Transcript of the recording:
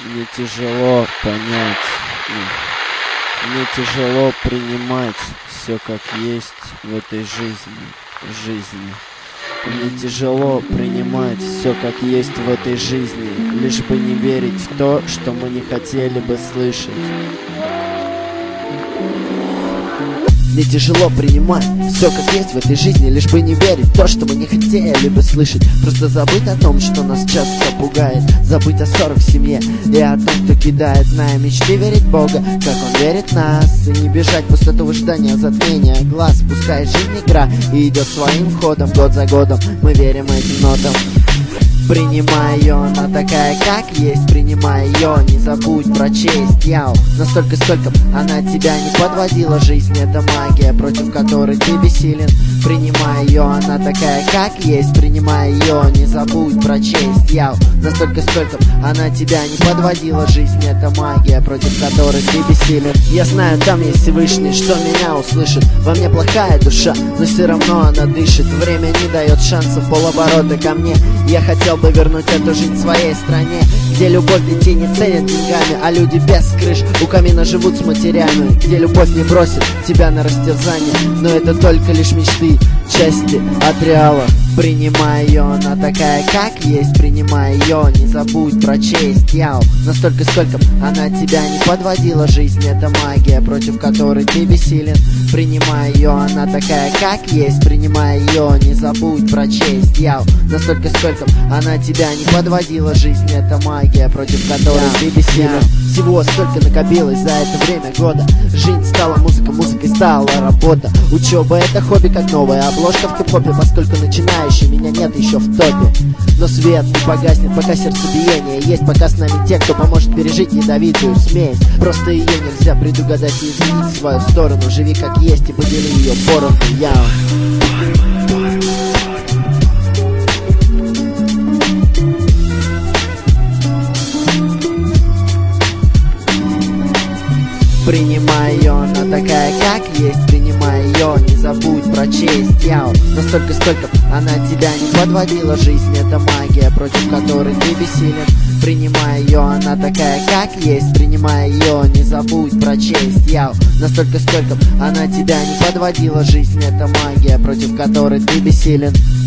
Мне тяжело понять, мне тяжело принимать все как есть в этой жизни. Мне тяжело принимать все как есть в этой жизни, лишь бы не верить в то, что мы не хотели бы слышать. Мне тяжело принимать все как есть в этой жизни, лишь бы не верить в то, что мы не хотели бы слышать. Просто забыть о том, что нас часто пугает, забыть о ссорах в семье и о том, кто кидает, зная мечты, верить в Бога, как Он верит в нас. И не бежать после этого ожидания затмения глаз. Пускай жизнь игра и идет своим ходом, год за годом мы верим этим нотам. Принимай ее, она такая как есть, принимай ее, не забудь про честь, яу. Настолько, сколько она тебя не подводила, жизнь это магия, против которой ты бессилен. Принимай ее, она такая как есть, принимай ее, не забудь про честь, яу. Настолько, сколько она тебя не подводила, жизнь это магия, против которой ты бессилен. Я знаю, там есть Всевышний, что меня услышит. Во мне плохая душа, но все равно она дышит. Время не дает шансов, полоборота ко мне. Я хотел бы вернуть эту жизнь своей стране, где любовь детей не ценят деньгами, а люди без крыш у камина живут с матерями, где любовь не бросит тебя на растерзание, но это только лишь мечты, части от реала. Принимай ее, она такая как есть, принимай ее, не забудь про честь, яу. Настолько, сколько она тебя не подводила, жизнь это магия, против которой ты бессилен. Принимай ее, она такая как есть, принимай ее, не забудь про честь, яу. Настолько, сколько она тебя не подводила, жизнь это магия, против которой ты бессилен. Всего столько накопилось за это время года. Жизнь стала музыка, музыкой стала работа. Учеба это хобби, как новая обложка в хип-хопе, поскольку начинающий меня нет еще в топе. Но свет не погаснет, пока сердцебиение есть, пока с нами те, кто поможет пережить ядовитую смесь. Просто ее нельзя предугадать и изменить в свою сторону. Живи как есть и подели ее поровну, яу. Принимай ее, она такая как есть, принимай ее, не забудь про честь, яу. Настолько, сколько она тебя не подводила, жизнь это магия, против которой ты бессилен. Принимай ее, она такая как есть, принимай ее, не забудь про честь, яу. Настолько, сколько она тебя не подводила, жизнь это магия, против которой ты бессилен.